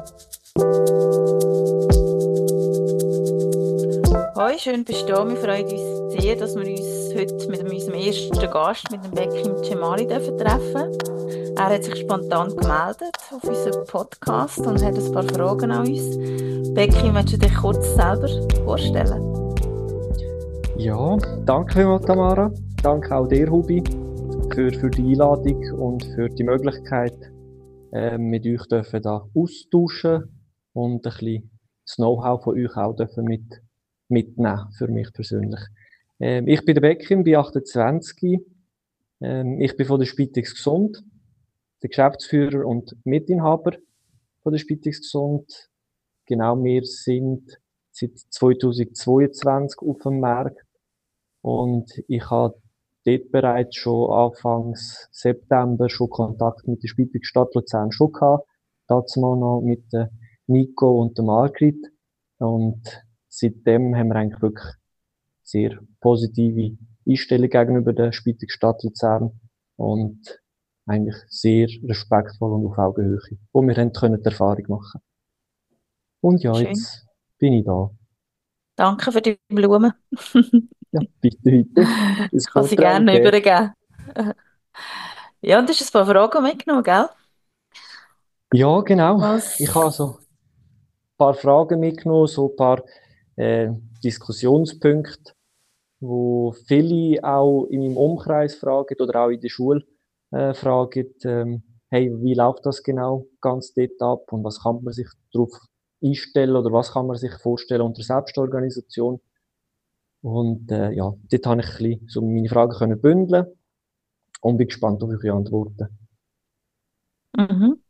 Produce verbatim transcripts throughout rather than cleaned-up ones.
Hoi, schön bist du da. Wir freuen uns sehr, dass wir uns heute mit unserem ersten Gast, mit dem Bekim Cemali, treffen dürfen. Er hat sich spontan gemeldet auf unseren Podcast und hat ein paar Fragen an uns. Bekim, willst du dich kurz selber vorstellen? Ja, danke vielmals, Tamara. Danke auch dir, Hubi, für, für die Einladung und für die Möglichkeit, äh, mit euch dürfen da austauschen und ein bisschen das Know-how von euch auch dürfen mit mitnehmen, für mich persönlich. Ähm, ich bin der Bekim, bin achtundzwanzig. Ähm, ich bin von der Spitex Gesund, der Geschäftsführer und Mitinhaber von der Spitex Gesund. Genau, wir sind seit zweitausendzweiundzwanzig auf dem Markt und ich habe dort bereits schon Anfangs September schon Kontakt mit der Spitex Stadt Luzern schon gehabt. Dazu noch mit der Nico und der Margrit. Und seitdem haben wir eigentlich wirklich sehr positive Einstellung gegenüber der Spitex Stadt Luzern und eigentlich sehr respektvoll und auf Augenhöhe, wo wir haben können die Erfahrung machen. Und ja, Schön. jetzt bin ich da. Danke für die Blumen. Ja, bitte, bitte. Ich kann sie gerne übergeben. Ja, und du hast ein paar Fragen mitgenommen, gell? Ja, genau. Was? Ich habe so ein paar Fragen mitgenommen, so ein paar äh, Diskussionspunkte, wo viele auch in meinem Umkreis fragen oder auch in der Schule äh, fragen, ähm, hey, wie läuft das genau ganz dort ab und was kann man sich darauf einstellen oder was kann man sich vorstellen unter Selbstorganisation? Und äh, ja, dort habe ich ein bisschen so meine Fragen können bündeln und bin gespannt auf eure Antworten. Mhm.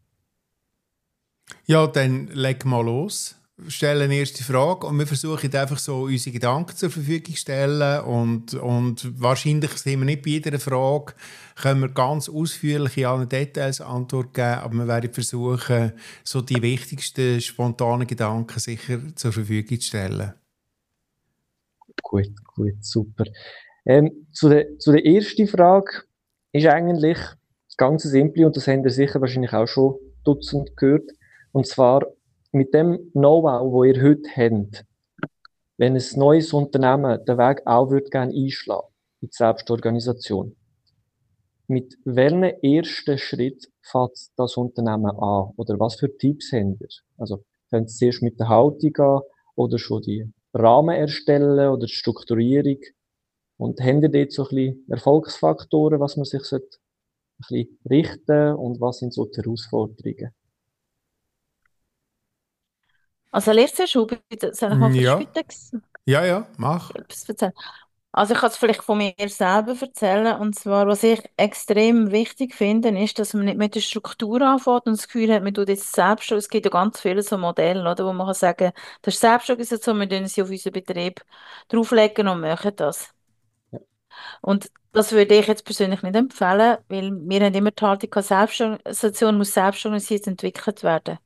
Ja, dann leg mal los. Stellen eine erste Frage und wir versuchen einfach so unsere Gedanken zur Verfügung zu stellen und, und wahrscheinlich sind wir nicht bei jeder Frage, können wir ganz ausführlich in allen Details Antwort geben, aber wir werden versuchen, so die wichtigsten spontanen Gedanken sicher zur Verfügung zu stellen. Gut, gut, super. Ähm, zu der, zu der ersten Frage ist eigentlich ganz simpel und das habt ihr sicher wahrscheinlich auch schon Dutzend gehört. Und zwar mit dem Know-how, wo ihr heute habt, wenn ein neues Unternehmen den Weg auch würde gerne einschlagen in die Selbstorganisation. Mit welchem ersten Schritt fängt das Unternehmen an? Oder was für Tipps habt ihr? Also, fängt es zuerst mit der Haltung an oder schon die Rahmen erstellen oder die Strukturierung? Und habt ihr dort so ein bisschen Erfolgsfaktoren, was man sich sollte ein bisschen richten und was sind so die Herausforderungen? Also, letztes Schub, soll ich mal von Ja. Spitex Ja, ja, mach. etwas erzählen? Also ich kann es vielleicht von mir selber erzählen. Und zwar, was ich extrem wichtig finde, ist, dass man nicht mit der Struktur anfängt und das Gefühl hat, man tut jetzt selbst. Es gibt ja ganz viele so Modelle, oder, wo man kann sagen, das ist Selbstorganisation, wir tun sie auf unseren Betrieb drauflegen und machen das. Ja. Und das würde ich jetzt persönlich nicht empfehlen, weil wir haben immer die Haltung, gehabt, Selbstorganisation muss selbstorganisiert entwickelt werden.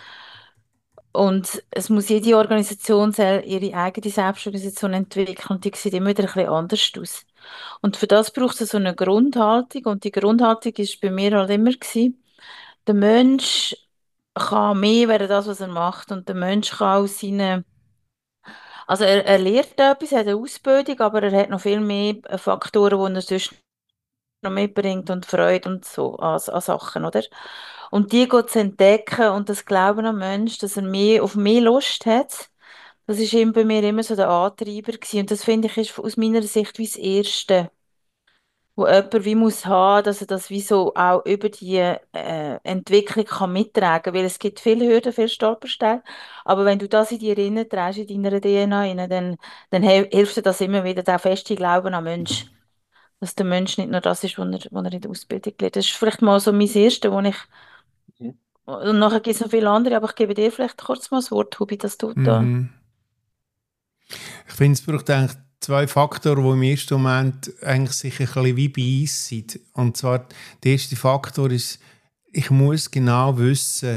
Und es muss jede Organisation soll ihre eigene Selbstorganisation entwickeln und die sieht immer wieder ein bisschen anders aus. Und für das braucht es so eine Grundhaltung und die Grundhaltung ist bei mir halt immer gewesen, der Mensch kann mehr werden das, was er macht und der Mensch kann aus seinen, also er, er lernt etwas, er hat eine Ausbildung, aber er hat noch viel mehr Faktoren, die er sonst noch mitbringt und Freude und so an, an Sachen, oder? Und die geht zu entdecken und das Glauben am Mensch, dass er mehr, auf mehr Lust hat, das ist ihm bei mir immer so der Antreiber gewesen. Und das finde ich ist aus meiner Sicht wie das Erste, wo jemand wie muss haben, dass er das wie so auch über die äh, Entwicklung kann mittragen, weil es gibt viele Hürden, viele Stolpersteine, aber wenn du das in dir innen trägst, in deiner D N A rein, dann, dann hel- hilft dir das immer wieder, der feste Glauben am Mensch, dass der Mensch nicht nur das ist, was er, was er in der Ausbildung lernt. Das ist vielleicht mal so mein Erstes, wo ich, Mhm. und nachher gibt es noch viele andere, aber ich gebe dir vielleicht kurz mal das Wort, Hubi, dass du da... Mhm. Ich finde, es braucht eigentlich zwei Faktoren, die im ersten Moment eigentlich sich ein bisschen wie bei uns sind. Und zwar, der erste Faktor ist, ich muss genau wissen,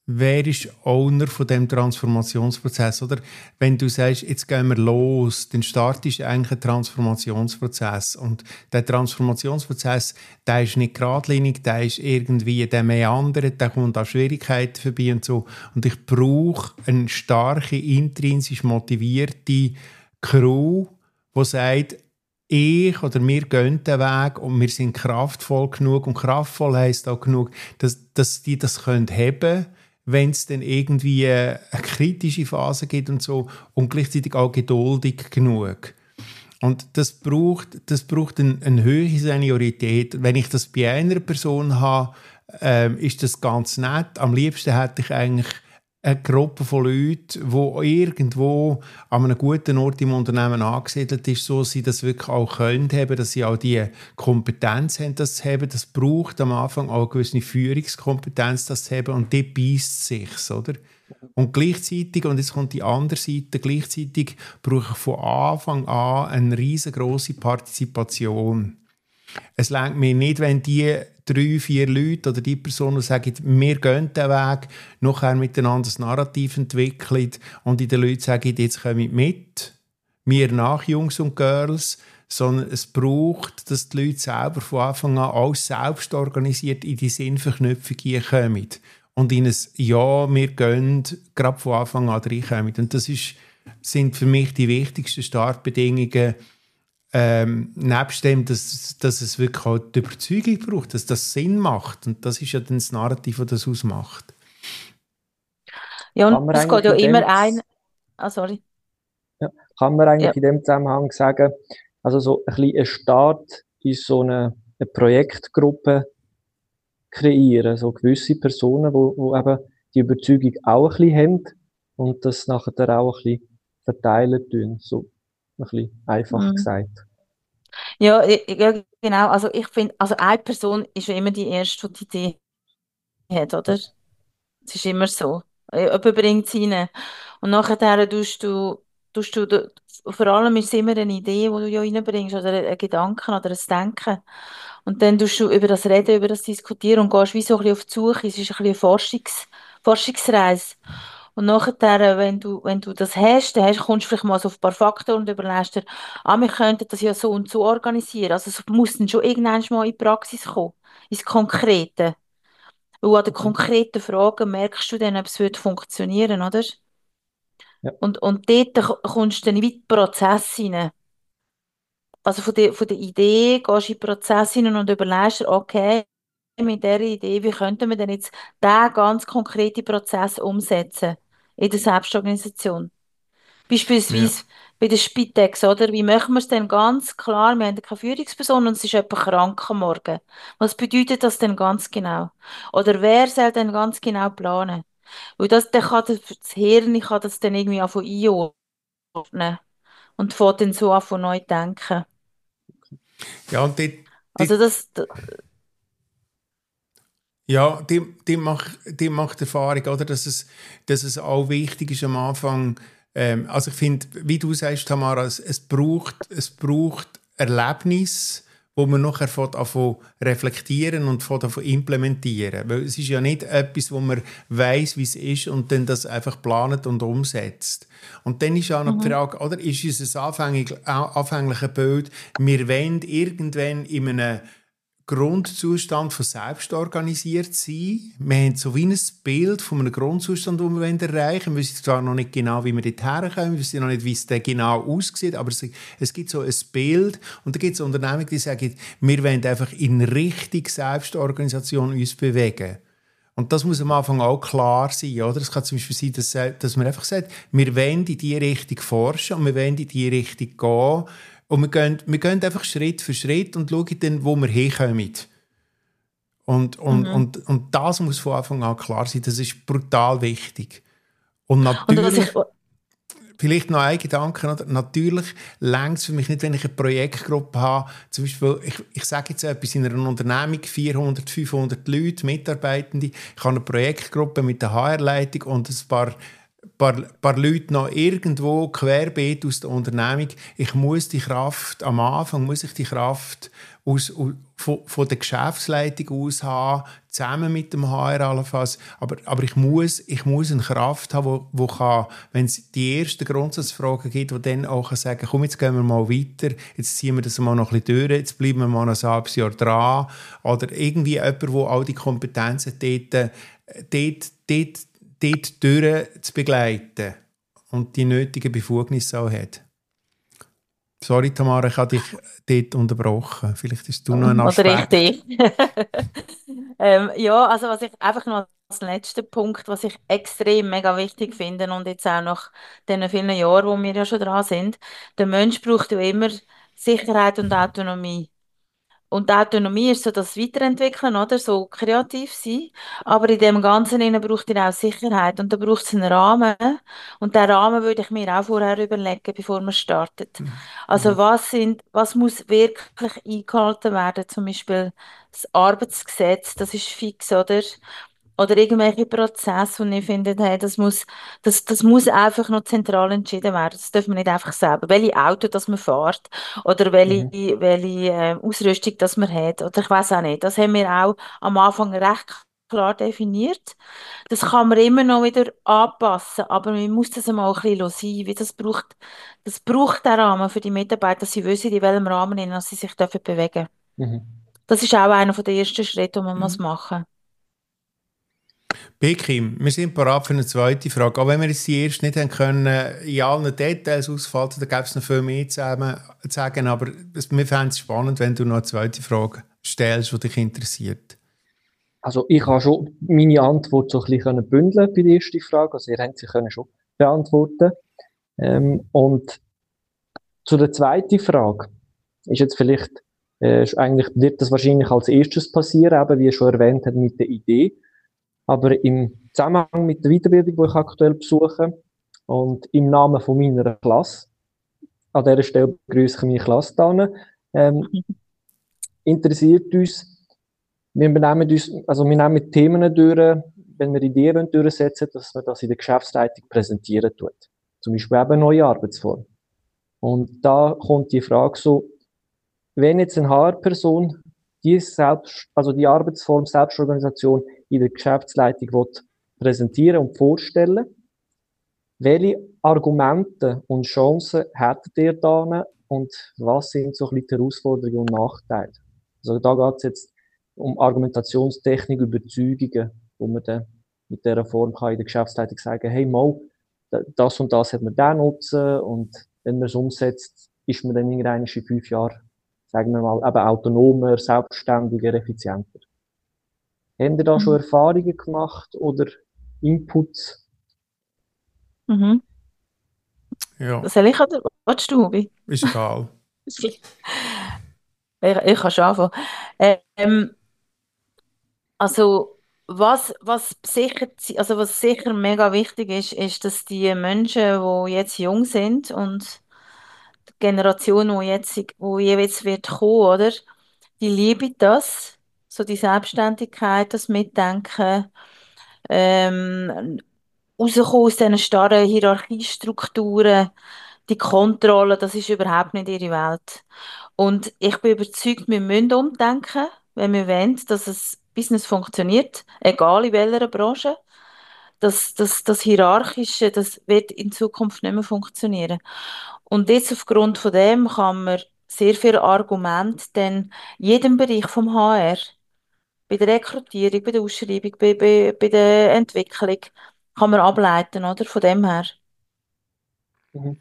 wer ist Owner von dem Transformationsprozess, oder? Wenn du sagst, jetzt gehen wir los, dann startest du eigentlich einen Transformationsprozess. Und der Transformationsprozess, der ist nicht geradlinig, der ist irgendwie, der meandert, der kommt an Schwierigkeiten vorbei und so. Und ich brauche eine starke, intrinsisch motivierte Crew, die sagt, ich oder wir gehen den Weg und wir sind kraftvoll genug. Und kraftvoll heisst auch genug, dass, dass die das können haben, wenn es dann irgendwie eine kritische Phase gibt und so, und gleichzeitig auch geduldig genug. Und das braucht, das braucht eine, eine hohe Seniorität. Wenn ich das bei einer Person habe, ähm, ist das ganz nett. Am liebsten hätte ich eigentlich eine Gruppe von Leuten, die irgendwo an einem guten Ort im Unternehmen angesiedelt ist, so dass sie das wirklich auch können haben, dass sie auch die Kompetenz haben, das zu haben. Das braucht am Anfang auch eine gewisse Führungskompetenz, das zu haben, und die beißt sich's, oder? Und gleichzeitig, und jetzt kommt die andere Seite, gleichzeitig brauche ich von Anfang an eine riesengroße Partizipation. Es reicht mir nicht, wenn die drei, vier Leute oder die Personen sagen, wir gehen den Weg, nachher miteinander das Narrativ entwickeln und die Leute sagen, jetzt kommen mit, wir nach, Jungs und Girls, sondern es braucht, dass die Leute selber von Anfang an auch selbst organisiert in die Sinnverknüpfung kommen und in ein Ja, wir gehen, gerade von Anfang an reinkommen. Und das ist, sind für mich die wichtigsten Startbedingungen. Ähm, nebst dem, dass, dass es wirklich auch die Überzeugung braucht, dass das Sinn macht. Und das ist ja dann das Narrativ, das das ausmacht. Ja, Kann und man es geht eigentlich ja in dem, immer ein... Ah, sorry. ja, kann man eigentlich Ja. in dem Zusammenhang sagen, also so ein bisschen ein Start in so eine, eine Projektgruppe kreieren, so gewisse Personen, wo, wo eben die Überzeugung auch ein bisschen haben und das nachher auch ein bisschen verteilen tun, so ein bisschen einfach Mhm. gesagt. Ja, i- ja, genau. Also ich finde, also eine Person ist ja immer die Erste, die die Idee hat, oder? Ja. Es ist immer so. Äh, Jemand bringt sie rein. Und nachher tust du, tust du, da- vor allem ist es immer eine Idee, die du ja reinbringst, oder ein Gedanken oder ein Denken. Und dann tust du über das reden, über das diskutieren und gehst wie so ein bisschen auf die Suche. Es ist ein bisschen eine Forschungs, Forschungsreise. Und nachher, wenn du, wenn du das hast, dann hast, kommst du vielleicht mal so auf ein paar Fakten und überlegst dir, ah, wir könnten das ja so und so organisieren. Also es muss dann schon irgendwann mal in die Praxis kommen, ins Konkrete. Weil an den Mhm. konkreten Fragen merkst du dann, ob es wird funktionieren, oder? Ja. Und, und dort ko- kommst du dann in den Prozess rein. Also von der, von der Idee gehst du in den Prozess rein und überlegst dir, okay, mit dieser Idee, wie könnten wir denn jetzt diesen ganz konkreten Prozess umsetzen in der Selbstorganisation? Ja. Beispielsweise bei der Spitex, oder? Wie machen wir es denn ganz klar? Wir haben keine Führungsperson und es ist jemand krank am Morgen. Was bedeutet das denn ganz genau? Oder wer soll denn ganz genau planen? Weil das, dann kann das, das Hirn kann das dann irgendwie anfangen einordnen und fängt dann so an von neu denken. Ja, und die, Also die, das, d- ja, die, die, macht, die macht Erfahrung, oder? Dass, es, dass es auch wichtig ist am Anfang. Ähm, also ich finde, wie du sagst, Tamara, es, es, braucht, es braucht Erlebnis, wo man nachher von davon reflektieren und von davon implementieren. Weil es ist ja nicht etwas, wo man weiss, wie es ist und dann das einfach plant und umsetzt. Und dann ist auch noch die mhm. Frage, oder ist unser anfänglich, anfängliches Bild, wir wollen irgendwann in einem Grundzustand von selbst organisiert sein. Wir haben so wie ein Bild von einem Grundzustand, den wir erreichen wollen. Wir wissen zwar noch nicht genau, wie wir dort herkommen, wir wissen noch nicht, wie es dann genau aussieht, aber es, es gibt so ein Bild und da gibt es Unternehmen, die sagen, wir wollen einfach in Richtung Selbstorganisation uns bewegen. Und das muss am Anfang auch klar sein, oder? Es kann zum Beispiel sein, dass, dass man einfach sagt, wir wollen in diese Richtung forschen und wir wollen in diese Richtung gehen. Und wir gehen, wir gehen einfach Schritt für Schritt und schauen dann, wo wir hinkommen. Und, und, Mhm. und, und das muss von Anfang an klar sein. Das ist brutal wichtig. Und Und was natürlich, ich, vielleicht noch ein Gedanke, oder? Natürlich reicht es für mich nicht, wenn ich eine Projektgruppe habe. Zum Beispiel, ich, ich sage jetzt etwas in einer Unternehmung, vierhundert, fünfhundert Leute, Mitarbeitende. Ich habe eine Projektgruppe mit der H R-Leitung und ein paar paar, paar Leute noch irgendwo querbeet aus der Unternehmung. Ich muss die Kraft, am Anfang muss ich die Kraft aus, aus, von, von der Geschäftsleitung aus haben, zusammen mit dem H R allenfalls. Aber, aber ich, muss, ich muss eine Kraft haben, wo, wo kann, wenn es die ersten Grundsatzfragen gibt, die dann auch kann sagen, komm, jetzt gehen wir mal weiter, jetzt ziehen wir das mal noch ein bisschen durch, jetzt bleiben wir mal noch ein halbes Jahr dran. Oder irgendwie jemand, der all die Kompetenzen dort, dort, dort, dort durch zu begleiten und die nötigen Befugnisse auch hat. Sorry, Tamara, ich habe dich dort unterbrochen. Vielleicht ist du noch ein Oder Aspekt. richtig. ähm, ja, also was ich einfach noch als letzten Punkt, was ich extrem mega wichtig finde und jetzt auch nach den vielen Jahren, wo wir ja schon dran sind, der Mensch braucht ja immer Sicherheit und Autonomie. Und die Autonomie ist so das Weiterentwickeln, oder? So kreativ sein. Aber in dem Ganzen innen braucht ihr auch Sicherheit. Und da braucht es einen Rahmen. Und den Rahmen würde ich mir auch vorher überlegen, bevor man startet. Also Mhm. was sind, was muss wirklich eingehalten werden? Zum Beispiel das Arbeitsgesetz, das ist fix, oder? Oder irgendwelche Prozesse, und ich finde, hey, das muss, das, das muss einfach noch zentral entschieden werden. Das darf man nicht einfach selber. Welche Auto das man fährt oder welche, Mhm. welche äh, Ausrüstung das man hat. Oder ich weiß auch nicht. Das haben wir auch am Anfang recht klar definiert. Das kann man immer noch wieder anpassen, aber man muss das einmal ein bisschen sein, weil das braucht, das braucht den Rahmen für die Mitarbeiter, dass sie wissen, in welchem Rahmen ihnen sie sich dürfen bewegen. Mhm. Das ist auch einer der ersten Schritte, die man muss Mhm. machen muss. Bekim, wir sind bereit für eine zweite Frage. Auch wenn wir jetzt die erste nicht haben können, in allen Details ausfalten, da gäbe es noch viel mehr zu sagen, aber wir fänden es spannend, wenn du noch eine zweite Frage stellst, die dich interessiert. Also ich habe schon meine Antwort so ein bisschen bündeln bei der ersten Frage. Also ihr habt sie können schon beantworten. Ähm, und zu der zweiten Frage ist jetzt vielleicht, äh, ist eigentlich wird das wahrscheinlich als erstes passieren, eben wie ich schon erwähnt habe, mit der Idee. Aber im Zusammenhang mit der Weiterbildung, die ich aktuell besuche und im Namen von meiner Klasse, an dieser Stelle begrüße ich meine Klasse da, ähm, interessiert uns, wir nehmen uns, also wir nehmen Themen durch, wenn wir Ideen durchsetzen, dass man das in der Geschäftsleitung präsentieren tut. Zum Beispiel eben eine neue Arbeitsform. Und da kommt die Frage so, wenn jetzt eine H R-Person die selbst, also die Arbeitsform Selbstorganisation in der Geschäftsleitung will präsentieren und vorstellen, welche Argumente und Chancen hättet ihr da und was sind so ein bisschen die Herausforderungen und Nachteile? Also da geht es jetzt um Argumentationstechnik, Überzeugungen, wo man dann mit dieser Form kann in der Geschäftsleitung sagen, hey, mal, das und das hat man da nutzen und wenn man es umsetzt, ist man dann in in fünf Jahren, sagen wir mal, eben autonomer, selbstständiger, effizienter. Haben ihr da schon Mhm. Erfahrungen gemacht oder Inputs? Mhm. Ja, Soll ich oder willst du, Hubi? ist egal. Ich, ich kann schon anfangen. Ähm, also, was, was sicher, also was sicher mega wichtig ist, ist, dass die Menschen, die jetzt jung sind und die Generation, die jetzt, wo jeweils wird kommen, oder? Die lieben das, so die Selbstständigkeit, das Mitdenken, ähm, rauskommen aus diesen starren Hierarchiestrukturen, die Kontrolle, das ist überhaupt nicht ihre Welt. Und ich bin überzeugt, wir müssen umdenken, wenn wir wollen, dass das Business funktioniert, egal in welcher Branche. Das, das, das Hierarchische, das wird in Zukunft nicht mehr funktionieren. Und jetzt aufgrund von dem kann man sehr viele Argumente dann in jedem Bereich vom H R, bei der Rekrutierung, bei der Ausschreibung, bei, bei, bei der Entwicklung, kann man ableiten, oder? Von dem her. Mhm.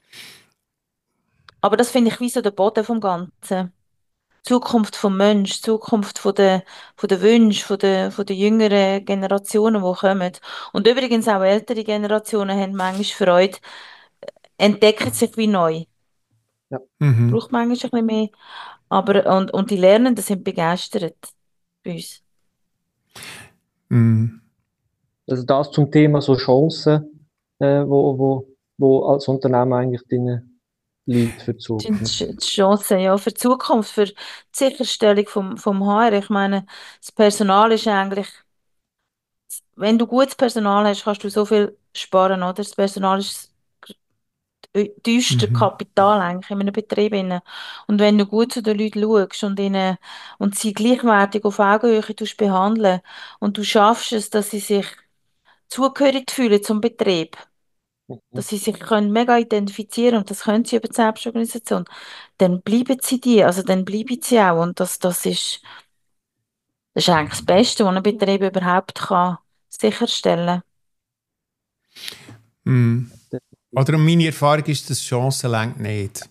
Aber das finde ich wie so der Boden vom Ganzen. Zukunft vom Mensch, Zukunft von der, von der Wünsche, von der, von der jüngeren Generationen, die kommen. Und übrigens auch ältere Generationen haben manchmal Freude, entdecken sich wie neu. Ja. Mhm. Braucht manchmal ein bisschen mehr. Aber, und, und die Lernenden sind begeistert bei uns. Mhm. Also das zum Thema so Chancen, äh, wo, wo, wo als Unternehmen eigentlich drin liegt für die Das sind Zukunft. Ch- Chancen ja, für die Zukunft, für die Sicherstellung vom, vom H R. Ich meine, das Personal ist eigentlich wenn du gutes Personal hast, kannst du so viel sparen, oder? Das Personal ist das teuerste Mhm. Kapital eigentlich in einem Betrieb. inne. Und wenn du gut zu den Leuten schaust und, ihnen, und sie gleichwertig auf Augenhöhe tust behandeln und du schaffst es, dass sie sich zugehörig fühlen zum Betrieb, Mhm. dass sie sich können mega identifizieren und das können sie über die Selbstorganisation, dann bleiben sie die, also dann bleiben sie auch und das, das ist, das ist eigentlich das Beste, was ein Betrieb überhaupt kann sicherstellen. Mhm. Definitiv. Oder meine Erfahrung ist, dass Chancen lenkt nicht.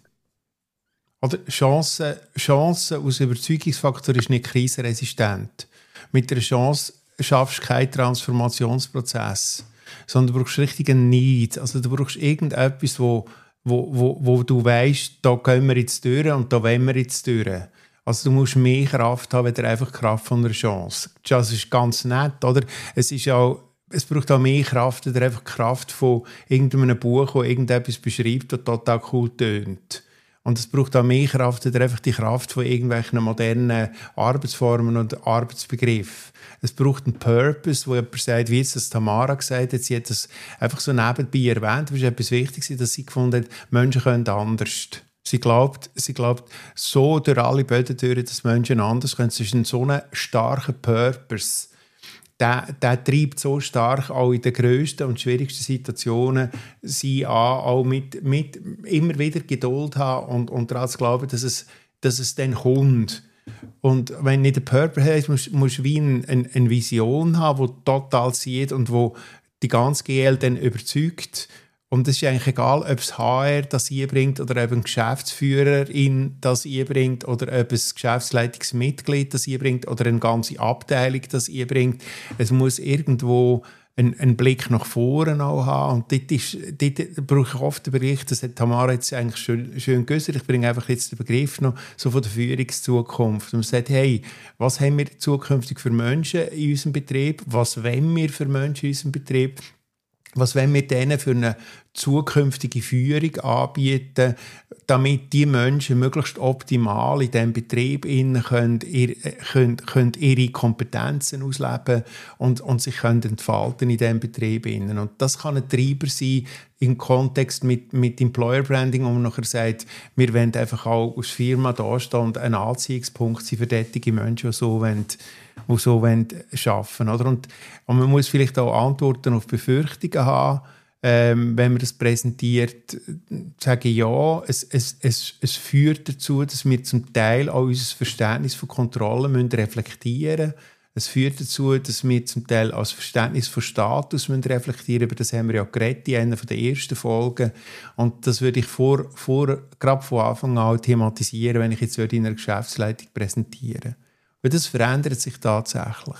Oder Chancen, Chancen aus Überzeugungsfaktor ist nicht krisenresistent. Mit einer Chance schaffst du keinen Transformationsprozess, sondern du brauchst richtig einen Need. Also du brauchst irgendetwas, wo, wo, wo, wo du weißt, da gehen wir jetzt durch und da wollen wir jetzt durch. Also du musst mehr Kraft haben, als einfach die Kraft von einer Chance. Das ist ganz nett, oder? Es ist auch, es braucht auch mehr Kraft oder einfach die Kraft von irgendeinem Buch, das irgendetwas beschreibt, das total cool tönt. Und es braucht auch mehr Kraft oder einfach die Kraft von irgendwelchen modernen Arbeitsformen und Arbeitsbegriffen. Es braucht einen Purpose, wo jemand sagt, wie jetzt das Tamara gesagt hat, sie hat das einfach so nebenbei erwähnt, aber es ist etwas Wichtiges, dass sie gefunden hat, Menschen können anders. Sie glaubt, sie glaubt so durch alle Böden durch, dass Menschen anders können. Es ist ein so ein starker Purpose. Der, der treibt so stark auch in den grössten und schwierigsten Situationen sie an, auch mit, mit immer wieder Geduld haben und, und daran zu glauben, dass es, dass es dann kommt. Und wenn du nicht den Purpose hast, musst musst du wie eine, eine, eine Vision haben, die total sieht und wo die ganze G L dann überzeugt. Und es ist eigentlich egal, ob es H R das einbringt oder ob ein Geschäftsführerin das einbringt oder ob ein Geschäftsleitungsmitglied das einbringt oder eine ganze Abteilung das einbringt. Es muss irgendwo einen, einen Blick nach vorne auch haben. Und dort, ist, dort brauche ich oft den Bericht, das hat Tamara jetzt eigentlich schön, schön gesagt, ich bringe einfach jetzt den Begriff noch so von der Führungszukunft. Und man sagt, hey, was haben wir zukünftig für Menschen in unserem Betrieb? Was wollen wir für Menschen in unserem Betrieb? Was wollen wir denen für eine zukünftige Führung anbieten, damit die Menschen möglichst optimal in diesem Betrieb innen können, ihr, können, können ihre Kompetenzen ausleben und, und sich können entfalten in diesem Betrieb innen. Und das kann ein Treiber sein im Kontext mit, mit Employer Branding, wo man nachher sagt, wir wollen einfach auch als Firma dastehen und ein Anziehungspunkt sein für solche Menschen, die so wollen, die so wollen arbeiten wollen. Und, und man muss vielleicht auch Antworten auf Befürchtungen haben, ähm, wenn man das präsentiert, sage ich ja, es, es, es, es führt dazu, dass wir zum Teil auch unser Verständnis von Kontrolle müssen reflektieren müssen. Es führt dazu, dass wir zum Teil auch das Verständnis von Status müssen reflektieren müssen. Über das haben wir ja geredet in einer der ersten Folgen. Und das würde ich vor, vor, gerade von Anfang an thematisieren, wenn ich jetzt in einer Geschäftsleitung präsentiere. Weil das verändert sich tatsächlich.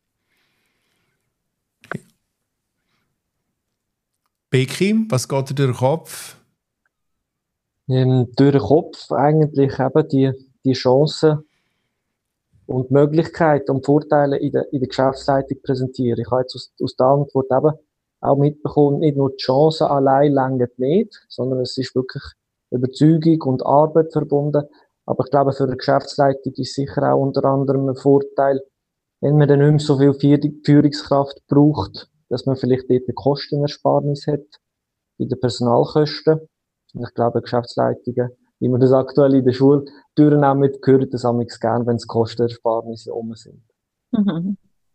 Becky, was geht dir durch den Kopf? Ähm, durch den Kopf eigentlich eben die, die Chancen und Möglichkeiten und Vorteile in der, in der Geschäftsleitung präsentieren. Ich habe jetzt aus, aus der Antwort eben auch mitbekommen, nicht nur die Chancen allein reichen nicht, sondern es ist wirklich Überzeugung und Arbeit verbunden. Aber ich glaube, für eine Geschäftsleitung ist sicher auch unter anderem ein Vorteil, wenn man dann nicht mehr so viel Führ- Führungskraft braucht, dass man vielleicht dort eine Kostenersparnis hat bei den Personalkosten. Und ich glaube, Geschäftsleitungen, wie wir das aktuell in der Schule durchnehmen, hören das amigs gern, wenn es Kostenersparnisse um sind. Mhm.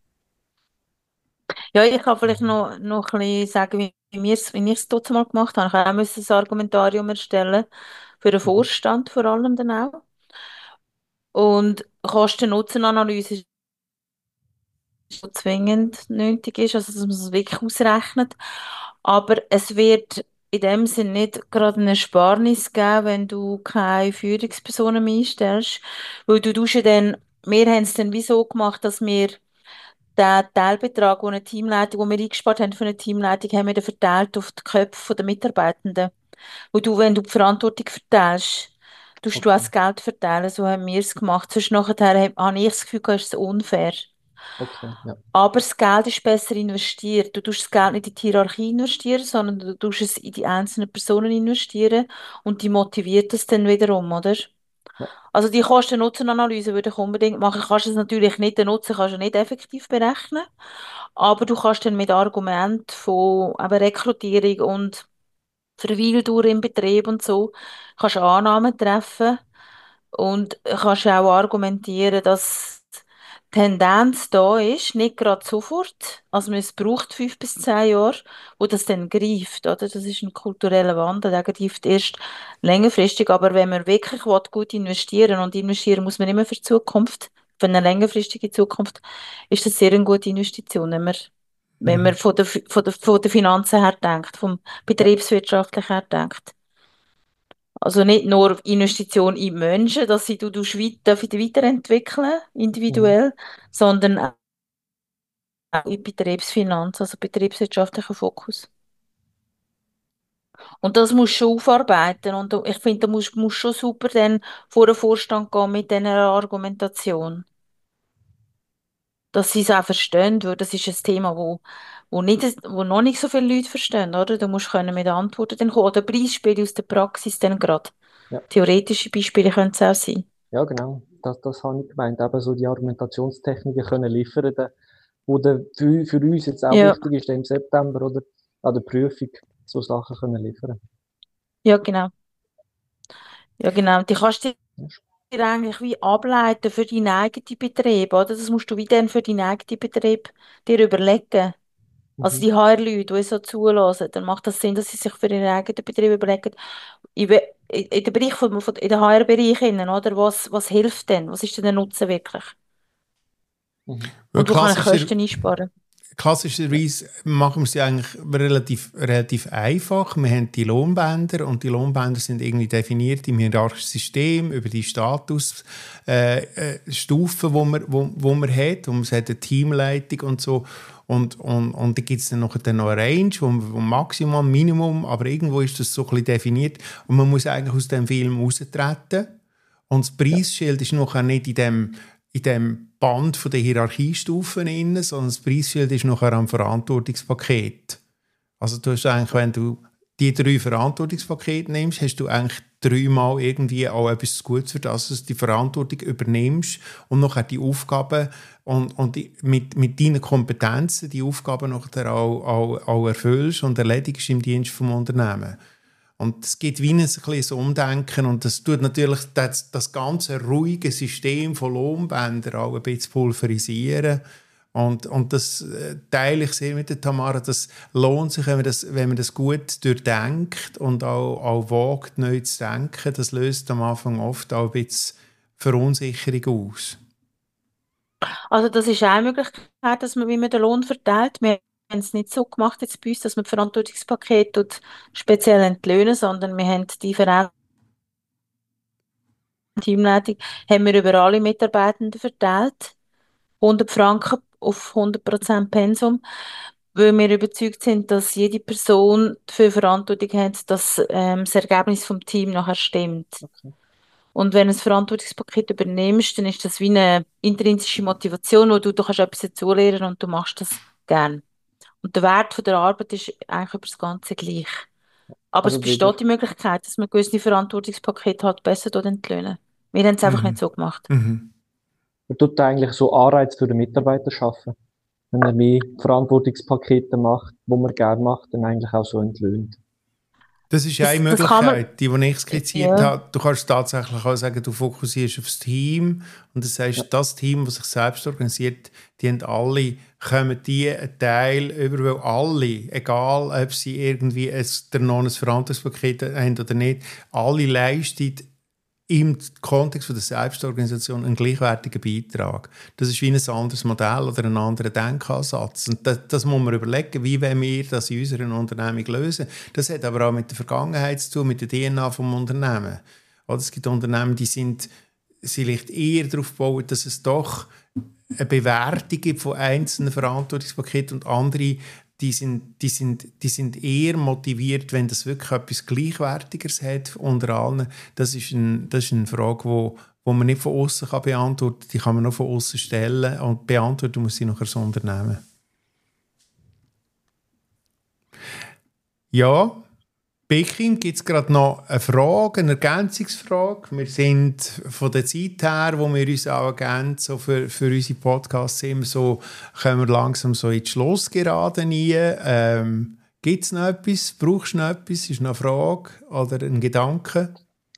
Ja, ich kann vielleicht noch, noch ein bisschen sagen, wie, wie wir es- wie ich es dort mal gemacht habe. Ich habe auch müssen ein Argumentarium erstellen für den Mhm. Vorstand vor allem dann auch. Und Kosten-Nutzen-Analyse ist so zwingend nötig ist, also dass man es wirklich ausrechnet. Aber es wird in dem Sinn nicht gerade eine Ersparnis geben, wenn du keine Führungspersonen mehr einstellst, weil du tust ja dann, wir haben es dann wie so gemacht, dass wir den Teilbetrag, den eine Teamleitung, den wir eingespart haben für eine Teamleitung, haben wir dann verteilt auf die Köpfe der Mitarbeitenden. Und du, wenn du die Verantwortung verteilst, tust du auch Okay, das Geld verteilen, so haben wir es gemacht. Sonst nachher habe habe ich das Gefühl, es ist unfair. okay, ja, Aber das Geld ist besser investiert. Du tust das Geld nicht in die Hierarchie investieren, sondern du tust es in die einzelnen Personen investieren und die motiviert das dann wiederum, oder? Ja. Also die Kosten-Nutzen-Analyse würde ich unbedingt machen. Kannst es natürlich nicht, den Nutzen kannst du nicht effektiv berechnen, aber du kannst dann mit Argumenten von eben Rekrutierung und Verweildauer im Betrieb und so, kannst Annahmen treffen und kannst auch argumentieren, dass die Tendenz da ist, nicht gerade sofort, also es braucht fünf bis zehn Jahre, wo das dann greift, oder? Das ist ein kultureller Wandel, der greift erst längerfristig, aber wenn man wirklich will, gut investieren und investieren muss man immer für die Zukunft, für eine längerfristige Zukunft, ist das sehr eine gute Investition, wenn man, wenn man Mhm. von der, von der, von der Finanzen her denkt, vom Ja. betriebswirtschaftlich her denkt. Also nicht nur Investition in Menschen, dass sie du, du weit, dürfen weiterentwickeln, Mhm. individuell, sondern auch in Betriebsfinanz, also betriebswirtschaftlicher Fokus. Und das musst du schon aufarbeiten. Und ich finde, da musst du schon super dann vor den Vorstand gehen mit dieser Argumentation. Dass sie es auch verstehen, weil das ist ein Thema, wo, wo, nicht, wo noch nicht so viele Leute verstehen, oder? Du musst können mit Antworten dann kommen. Oder Beispiele aus der Praxis dann gerade. Ja. Theoretische Beispiele können es auch sein. Ja, genau. Das, das habe ich gemeint. Eben so die Argumentationstechniken können liefern, die wo dann für, für uns jetzt auch Ja, wichtig ist, im September oder an der Prüfung so Sachen können liefern. ja, genau. Ja, genau. Die kannst du Ja. dir eigentlich wie ableiten für deinen eigenen Betrieb, oder? Das musst du wie dann für deinen eigenen Betrieb dir überlegen. Also Mhm. die H R-Leute, die so zulassen, dann macht das Sinn, dass sie sich für ihren eigenen Betrieb überlegen, in, we- in in dem Bereich von, von, in den H R-Bereich innen, oder? Was, was hilft denn? Was ist denn der Nutzen wirklich? Mhm. Weil Und wo kann ich klassischer, Kosten einsparen? klassischerweise machen wir es ja eigentlich relativ, relativ einfach. Wir haben die Lohnbänder und die Lohnbänder sind irgendwie definiert im hierarchischen System über die Statusstufen, äh, äh, Stufen, wo man, wo, wo man hat. Und man hat eine Teamleitung und so. Und, und, und da gibt es dann noch, dann noch eine Range, wo, wo Maximum, Minimum, aber irgendwo ist das so ein bisschen definiert. Und man muss eigentlich aus dem Film raustreten. Und das Ja. Preisschild ist noch nicht in dem, in dem Band von der Hierarchiestufen inne, sondern das Preisschild ist nachher am Verantwortungspaket. Also du hast eigentlich, wenn du die drei Verantwortungspakete nimmst, hast du eigentlich dreimal irgendwie auch etwas Gutes für das, dass du die Verantwortung übernimmst und nachher die Aufgaben und, und die, mit, mit deinen Kompetenzen die Aufgaben nachher auch, auch, auch erfüllst und erledigst im Dienst vom Unternehmen. Und es gibt wie ein kleines Umdenken und das tut natürlich das, das ganze ruhige System von Lohnbändern auch ein bisschen pulverisieren. Und, und das äh, teile ich sehr mit der Tamara. Das lohnt sich, wenn man das, wenn man das gut durchdenkt und auch, auch wagt, neu zu denken. Das löst am Anfang oft auch ein bisschen Verunsicherung aus. Also das ist auch eine Möglichkeit, dass man, wie man den Lohn verteilt. Wir haben es nicht so gemacht jetzt bei uns, dass man das Verantwortungspaket tut, speziell entlöhnen, sondern wir haben die Verantwortung Teamleitung haben wir über alle Mitarbeitenden verteilt, hundert Franken auf hundert Prozent Pensum, weil wir überzeugt sind, dass jede Person dafür Verantwortung hat, dass ähm, das Ergebnis vom Team nachher stimmt. Okay. Und wenn du das Verantwortungspaket übernimmst, dann ist das wie eine intrinsische Motivation, wo du, du kannst etwas dazulernen und du machst das gern. Und der Wert von der Arbeit ist eigentlich über das Ganze gleich. Aber es Also wirklich. besteht die Möglichkeit, dass man gewisse Verantwortungspakete halt besser entlöhnen. Wir haben es einfach nicht Mhm. so gemacht. Mhm. Man tut eigentlich so Anreiz für den Mitarbeiter schaffen. Wenn er mehr Verantwortungspakete macht, wo man gerne macht, dann eigentlich auch so entlöhnt. Das ist eine Das, das kann man, Möglichkeit, die, die ich skizziert ja, habe. Du kannst tatsächlich auch sagen, du fokussierst aufs Team und das Ja. heißt, das Team, das sich selbst organisiert, die haben alle, kommen die einen Teil über, weil alle, egal ob sie irgendwie ein, der noch ein Verantwortungspaket haben oder nicht, alle leisten im Kontext von der Selbstorganisation einen gleichwertigen Beitrag. Das ist wie ein anderes Modell oder ein anderer Denkansatz. Und das, das muss man überlegen, wie wollen wir das in unserer Unternehmung lösen. Das hat aber auch mit der Vergangenheit zu tun, mit der D N A vom Unternehmen. Oder es gibt Unternehmen, die sind vielleicht eher darauf gebaut, dass es doch eine Bewertung gibt von einzelnen Verantwortungspaketen und andere, die sind, die, sind, die sind eher motiviert, wenn das wirklich etwas Gleichwertigeres hat unter allen. Das ist, ein, das ist eine Frage, wo, wo man nicht von außen beantworten kann. Die kann man nur von außen stellen und beantworten muss sie nachher das Unternehmen. Ja, Bekim, gibt es gerade noch eine Frage, eine Ergänzungsfrage? Wir sind von der Zeit her, wo wir uns auch ergänzen, so für, für unsere Podcasts immer so, kommen wir langsam so in die Schlussgerade rein. Ähm, gibt es noch etwas? Brauchst du noch etwas? Ist noch eine Frage oder ein Gedanke?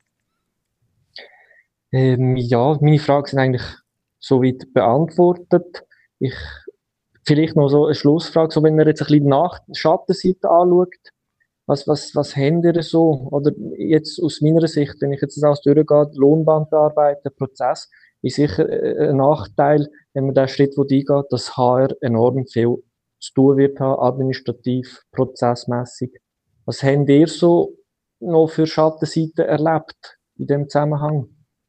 Ähm, ja, meine Fragen sind eigentlich soweit beantwortet. Ich, vielleicht noch so eine Schlussfrage, so wenn man jetzt ein bisschen nach der Schattenseite anschaut. Was, was, was habt ihr so? Oder jetzt aus meiner Sicht, wenn ich jetzt das alles durchgehe, Lohnbandarbeit, der Prozess, ist sicher äh, ein Nachteil, wenn man den Schritt eingeht, dass H R enorm viel zu tun wird haben, administrativ, prozessmässig. Was habt ihr so noch für Schattenseiten erlebt in dem Zusammenhang?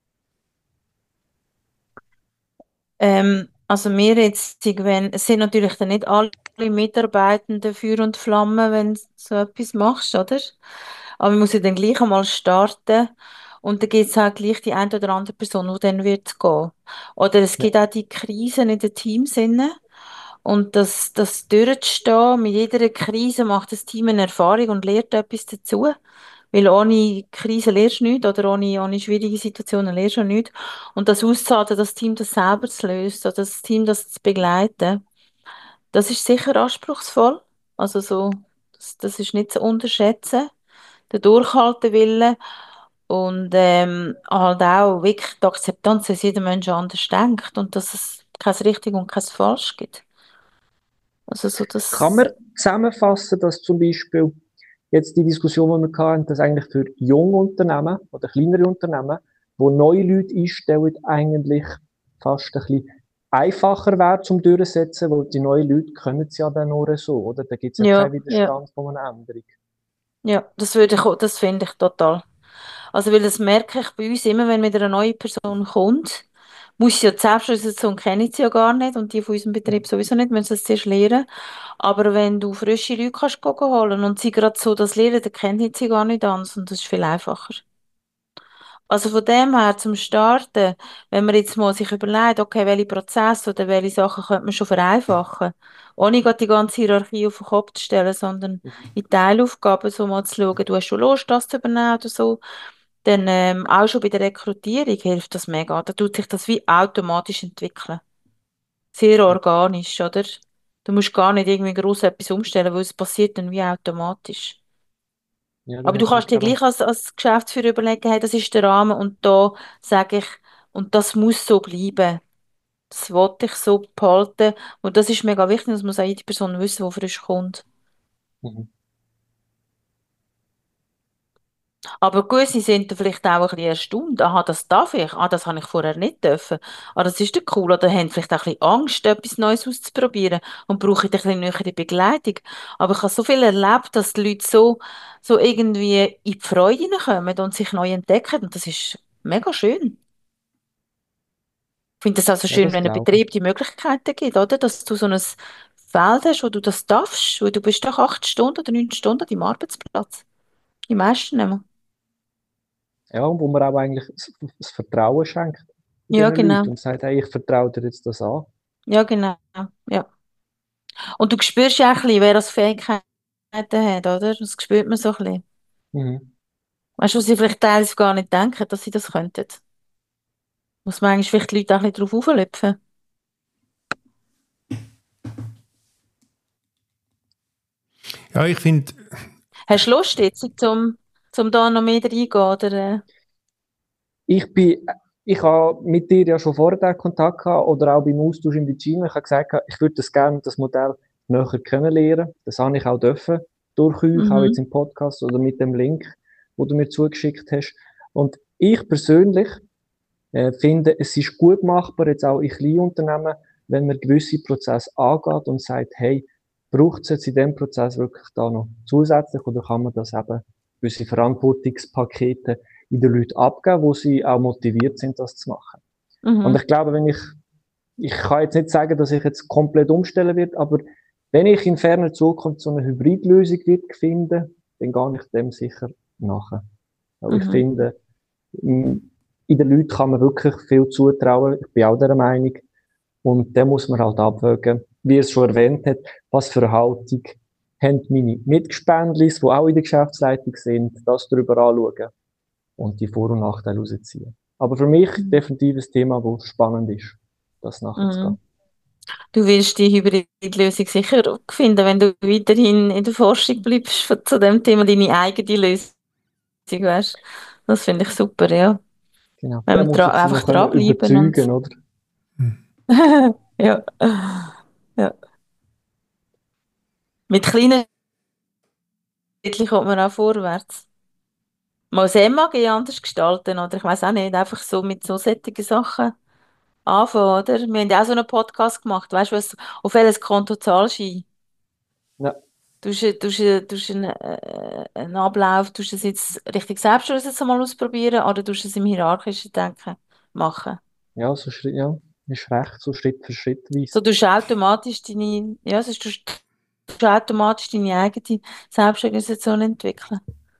Ähm, also wir jetzt, wenn, es sind natürlich dann nicht alle Mitarbeitenden Feuer und Flamme, wenn du so etwas machst, oder? Aber man muss ja dann gleich einmal starten und dann gibt es auch gleich die eine oder andere Person, die dann wird gehen. Oder es Ja. gibt auch die Krisen in den Teams inne und das, das durchzustehen, mit jeder Krise macht das Team eine Erfahrung und lernt etwas dazu. Weil ohne Krise lernst du nichts oder ohne, ohne schwierige Situationen lernst du nichts. Und das auszuhalten, das Team das selber zu lösen, oder das Team das zu begleiten, das ist sicher anspruchsvoll. Also so, das, das ist nicht zu unterschätzen. Der Durchhaltewille und ähm, halt auch wirklich die Akzeptanz, dass jeder Mensch anders denkt und dass es kein richtig und kein falsch gibt. Also so Kann das, man zusammenfassen, dass zum Beispiel jetzt die Diskussion, die wir hatten, dass eigentlich für junge Unternehmen oder kleinere Unternehmen, wo neue Leute einstellen, eigentlich fast ein bisschen einfacher wäre zum Durchsetzen, weil die neuen Leute können es ja dann nur so, oder? Da gibt es ja ja, keinen ja, Widerstand von einer Änderung. ja, das würde ich, auch- das finde ich total. Also, weil das merke ich bei uns immer, wenn wieder eine neue Person kommt, muss sie ja die Selbstorganisation kennen sie ja gar nicht und die von unserem Betrieb sowieso nicht, müssen das zuerst lernen. Aber wenn du frische Leute kannst gehen holen und sie gerade so das lernen, dann kennen sie gar nicht anders und das ist viel einfacher. Also von dem her zum Starten, wenn man jetzt mal sich überlegt, okay, welche Prozesse oder welche Sachen könnte man schon vereinfachen, ohne gerade die ganze Hierarchie auf den Kopf zu stellen, sondern Mhm. in Teilaufgaben so mal zu schauen, du hast schon Lust, das zu übernehmen oder so, dann ähm, auch schon bei der Rekrutierung hilft das mega. Da tut sich das wie automatisch entwickeln. Sehr Ja, organisch, oder? Du musst gar nicht irgendwie groß etwas umstellen, weil es passiert dann wie automatisch. ja, da Aber du hat kannst dir sicher gleich als, als Geschäftsführer überlegen, hey, das ist der Rahmen und da sage ich, und das muss so bleiben. Das wollte ich so behalten. Und das ist mega wichtig, das muss auch jede Person wissen, die frisch kommt. mhm. Aber gut, sie sind dann vielleicht auch ein bisschen erstaunt. Aha, das darf ich. Ah, das habe ich vorher nicht dürfen. Ah, das ist ja cool. Oder haben vielleicht auch ein bisschen Angst, etwas Neues auszuprobieren und brauchen ein bisschen nähere Begleitung. Aber ich habe so viel erlebt, dass die Leute so, so irgendwie in die Freude hineinkommen und sich neu entdecken. Und das ist mega schön. Ich finde es also Ja, schön, das wenn ein glaube ich. Betrieb die Möglichkeiten gibt, oder? Dass du so ein Feld hast, wo du das darfst, weil du bist doch acht Stunden oder neun Stunden an deinem Arbeitsplatz. Die meisten nicht mehr. Ja, und wo man auch eigentlich das das Vertrauen schenkt Ja, diesen genau. Leuten und sagt, hey, ich vertraue dir jetzt das an. Ja, genau. Ja. Und du spürst ja auch ein bisschen, wer das Fähigkeiten hat, oder? Das spürt man so ein bisschen. Mhm. Weißt du, was sie vielleicht teilweise gar nicht denken, dass sie das könnten. Muss man eigentlich vielleicht die Leute auch ein bisschen drauf auflöpfen. Ja, ich finde, Hast du Lust jetzt, zum, zum da noch mehr reingehen, oder? äh? Ich bin, ich habe mit dir ja schon vorher den Kontakt gehabt, oder auch beim Austausch in Vicino. Ich habe gesagt, ich würde das gerne, das Modell näher kennenlernen. Das habe ich auch dürfen, durch euch, auch jetzt Mhm. im Podcast oder mit dem Link, wo du mir zugeschickt hast. Und ich persönlich äh, finde, es ist gut machbar, jetzt auch in kleinen Unternehmen, wenn man gewisse Prozesse angeht und sagt, hey, braucht es jetzt in dem Prozess wirklich da noch zusätzlich oder kann man das eben gewisse Verantwortungspakete in den Leuten abgeben, wo sie auch motiviert sind, das zu machen. Und Mhm. ich glaube, wenn ich, ich kann jetzt nicht sagen, dass ich jetzt komplett umstellen wird, aber wenn ich in ferner Zukunft so eine Hybridlösung wird finden, dann gehe ich dem sicher nachher. Weil ich Mhm. finde, in den Leuten kann man wirklich viel zutrauen. Ich bin auch der Meinung. Und dann muss man halt abwägen, wie es schon erwähnt hat, was für eine Haltung haben meine Mitgespendlis, die auch in der Geschäftsleitung sind, das darüber anschauen und die Vor- und Nachteile rausziehen. Aber für mich definitiv ein Thema, das spannend ist, das nachzugehen. Mhm. Du wirst die Hybridlösung sicher finden, wenn du weiterhin in der Forschung bleibst von- zu dem Thema, deine eigene Lösung, weißt. Das finde ich super, ja. Genau. Wenn Der wir muss dra jetzt einfach noch können dranbleiben überzeugen, und oder? ja. Ja. Mit kleinen Schritten kommt man auch vorwärts. Mal das M A G anders gestalten, oder ich weiß auch nicht, einfach so mit so solchen Sachen anfangen, oder? Wir haben ja auch so einen Podcast gemacht, weißt du, was, auf welches Konto zahlst du ein? Ja, Tust du tust du- tust du einen, äh, einen Ablauf, tust du es jetzt richtig selbst jetzt mal ausprobieren oder tust du es im hierarchischen Denken machen? ja, so Schritt, ja, ist recht, so Schritt für Schrittweise. So tust du automatisch deine, ja, sonst tust tust du automatisch deine eigene Selbstorganisation entwickeln.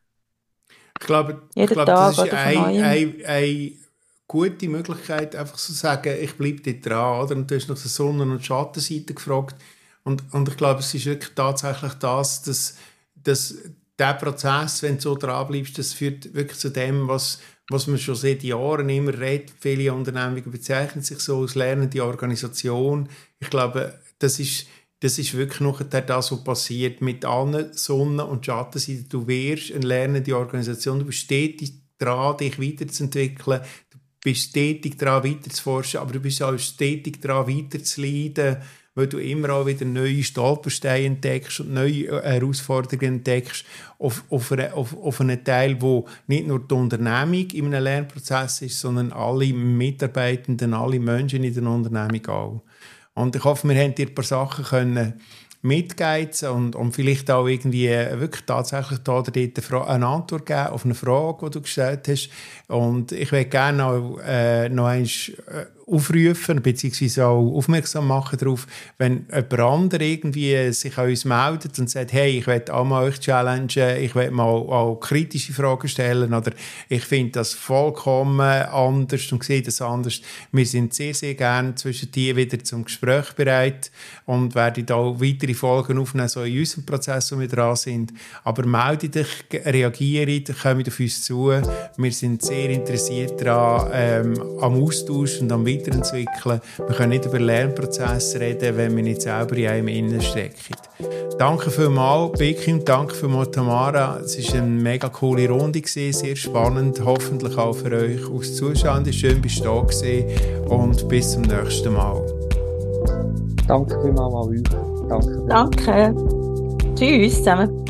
Ich glaube, ich Jeden glaube, das Tag ist oder von eine, neuem. eine, eine gute Möglichkeit, einfach zu sagen, ich bleibe dort dran. Oder? Und du hast nach der Sonnen- und Schattenseite gefragt. Und, und ich glaube, es ist wirklich tatsächlich das, dass, dass der Prozess, wenn du so dran bleibst, das führt wirklich zu dem, was, was man schon seit Jahren immer redet. Viele Unternehmungen bezeichnen sich so als lernende Organisation. Ich glaube, das ist Das ist wirklich noch das, was passiert mit allen Sonnen- und Schattenseiten. Du wirst eine lernende Organisation, du bist stetig daran, dich weiterzuentwickeln, du bist stetig daran, weiterzuforschen, aber du bist auch stetig daran, weiterzuleiden, weil du immer auch wieder neue Stolpersteine entdeckst und neue Herausforderungen entdeckst auf, auf, eine, auf, auf einen Teil, wo nicht nur die Unternehmung in einem Lernprozess ist, sondern alle Mitarbeitenden, alle Menschen in der Unternehmung auch. Und ich hoffe, wir haben dir ein paar Sachen können mitgeizen und, und vielleicht auch irgendwie wirklich tatsächlich da oder dort eine Antwort geben auf eine Frage, die du gestellt hast. Und ich würde gerne auch äh, noch einmal aufrufen, beziehungsweise auch aufmerksam machen darauf, wenn jemand anderes irgendwie sich an uns meldet und sagt, hey, ich will auch mal euch challengen, ich will mal auch kritische Fragen stellen oder ich finde das vollkommen anders und sehe das anders. Wir sind sehr, sehr gerne zwischen dir wieder zum Gespräch bereit und werden auch weitere Folgen aufnehmen, so in unserem Prozess, wo wir dran sind. Aber melde dich, reagiere, komm auf uns zu. Wir sind sehr interessiert daran, ähm, am Austausch und am Weiterentwickeln. Wir können nicht über Lernprozesse reden, wenn wir nicht selber in einem innen stecken. Danke vielmals, Becky, und danke vielmals, Tamara. Es war eine mega coole Runde, sehr spannend, hoffentlich auch für euch als Zuschauer. Schön, bist du da gewesen und bis zum nächsten Mal. Danke vielmals an euch. Danke. Danke. Tschüss zusammen.